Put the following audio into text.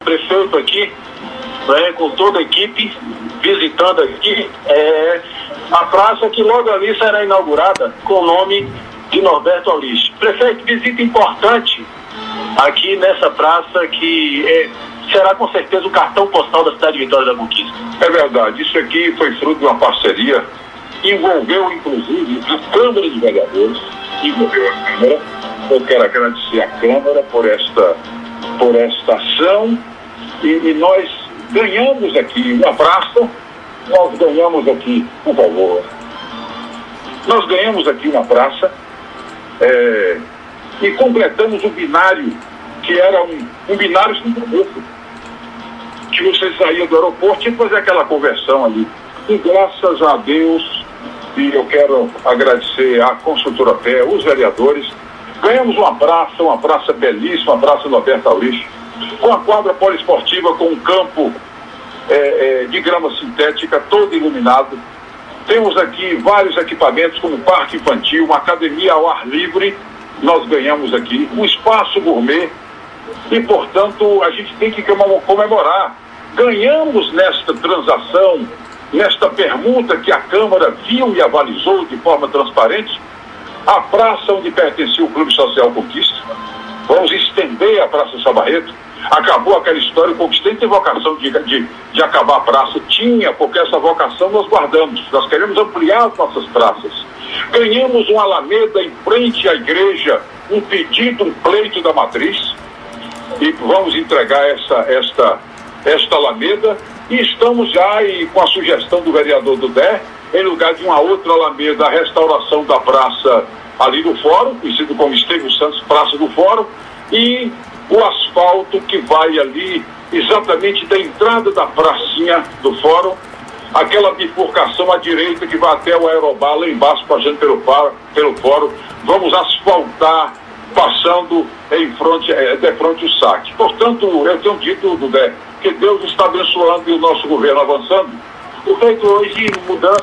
Prefeito aqui, né, com toda a equipe, visitando aqui a praça que logo ali será inaugurada com o nome de Norberto Aurício. Prefeito, visita importante aqui nessa praça que será com certeza o cartão postal da cidade de Vitória da Conquista. É verdade, isso aqui foi fruto de uma parceria, envolveu inclusive a Câmara de Vereadores, envolveu a Câmara. Eu quero agradecer à Câmara por esta ação e nós ganhamos aqui uma praça, nós ganhamos aqui, por favor, nós ganhamos aqui uma praça e completamos o binário, que era um binário sem cabeça, que você saía do aeroporto e fazer aquela conversão ali. E graças a Deus, e eu quero agradecer à construtora Pé, os vereadores, ganhamos uma praça belíssima, a Praça Norberto Aurício, com a quadra poliesportiva, com um campo de grama sintética, todo iluminado. Temos aqui vários equipamentos, como parque infantil, uma academia ao ar livre, nós ganhamos aqui, um espaço gourmet, e, portanto, a gente tem que comemorar. Ganhamos nesta transação, nesta permuta que a Câmara viu e avalizou de forma transparente, a praça onde pertencia o Clube Social Conquista. Vamos estender a Praça Sá Barreto. Acabou aquela história, o Conquista tem vocação de acabar a praça. Tinha, porque essa vocação nós guardamos. Nós queremos ampliar as nossas praças. Ganhamos uma alameda em frente à igreja, um pedido, um pleito da matriz, e vamos entregar esta alameda, e estamos já com a sugestão do vereador Dudé, em lugar de uma outra alameda, a restauração da praça ali do Fórum, conhecido como Estevão Santos, Praça do Fórum, e o asfalto que vai ali, exatamente da entrada da pracinha do Fórum, aquela bifurcação à direita que vai até o Aerobá, lá embaixo, passando pelo Fórum. Vamos asfaltar, passando de frente o saque. Portanto, eu tenho dito, Dudé, que Deus está abençoando e o nosso governo avançando. O feito hoje, mudança